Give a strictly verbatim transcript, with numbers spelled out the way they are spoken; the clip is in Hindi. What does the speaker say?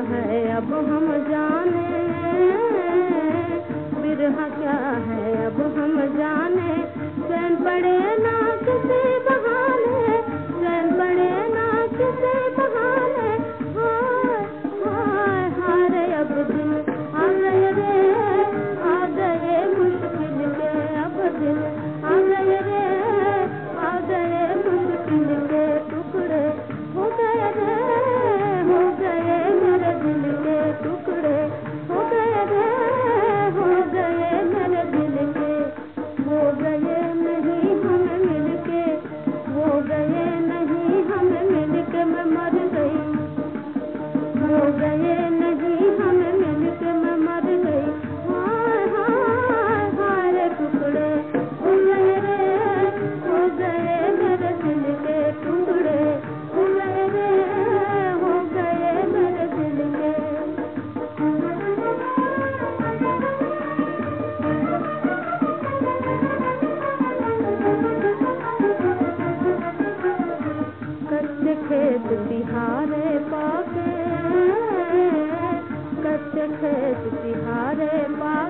है अब हम जाने, बिरहा क्या है अब हम जाने। चैन पड़े ना किसी बहाने, चैन पड़े ना किसी बहाने। हाय हाय हाय रे अब दिन आ गए रे, आ गए मुश्किल के अब दिन आ गए रे, आ गए मुश्किल के टुकड़े हो गए रे, हो गए मेरे दिल के टुकड़े हो गए रे, हो गए मेरे दिल के। हो गए नहीं हम मिलके, हो गए नहीं हम मिलके, मैं मर गई। हो गए नहीं हम मिलके, मैं मर गई। हाय हाय हाय रे टुकड़े हो गए रे, हो गए मेरे दिल के टुकड़े हो गए रे, हो गए मेरे दिल के। कच्चे खेत बिहारे पाके, कच्चे खेत बिहारे पाके।